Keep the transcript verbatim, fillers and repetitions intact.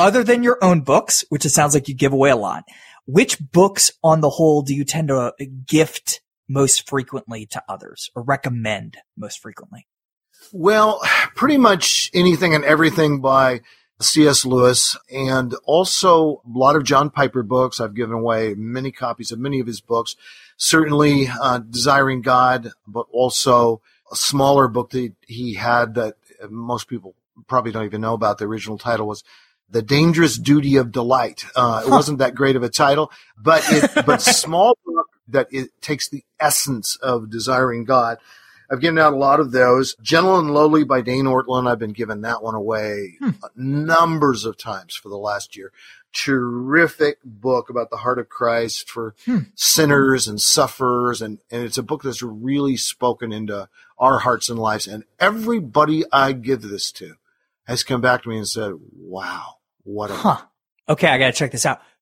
other than your own books, which it sounds like you give away a lot, which books on the whole do you tend to gift most frequently to others or recommend most frequently? Well, pretty much anything and everything by C S. Lewis, and also a lot of John Piper books. I've given away many copies of many of his books. Certainly uh, Desiring God, but also a smaller book that he had that most people probably don't even know about. The original title was The Dangerous Duty of Delight. Uh, it huh. wasn't that great of a title, but it, but small book that it takes the essence of Desiring God. I've given out a lot of those. Gentle and Lowly by Dane Ortlund. I've been giving that one away hmm. numbers of times for the last year. Terrific book about the heart of Christ for hmm. sinners and sufferers. And, and it's a book that's really spoken into our hearts and lives. And everybody I give this to has come back to me and said, wow, what a huh. Okay, I got to check this out.